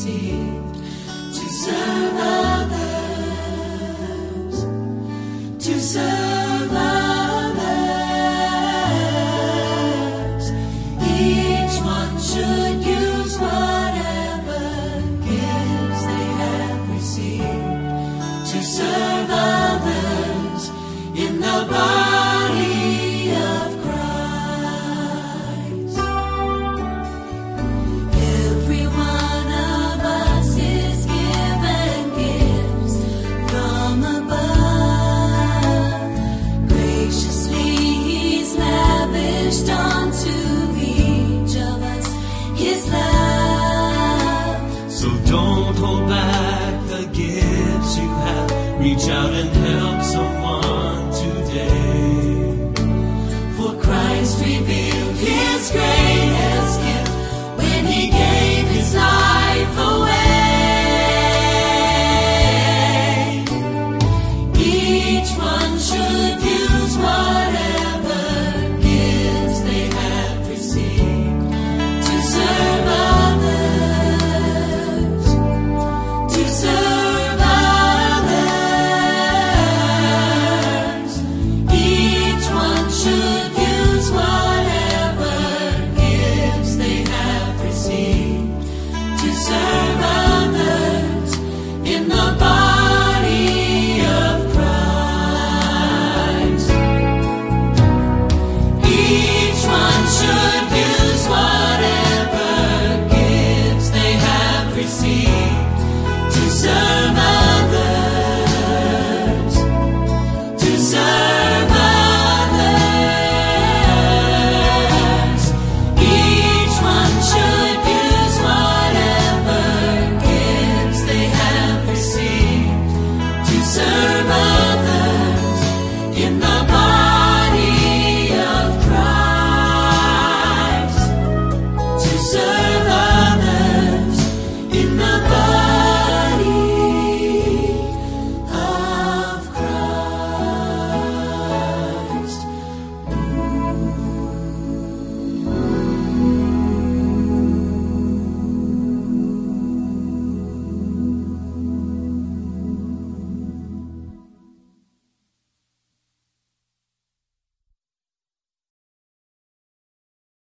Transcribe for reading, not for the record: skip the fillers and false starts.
received to serve others, to serve others. Each one should use whatever gifts they have received to serve others in the body of Christ. Every one of us is given gifts from above. Graciously He's lavished onto each of us His love. So don't hold back the gifts you have. Reach out and help someone today. For Christ revealed His grace.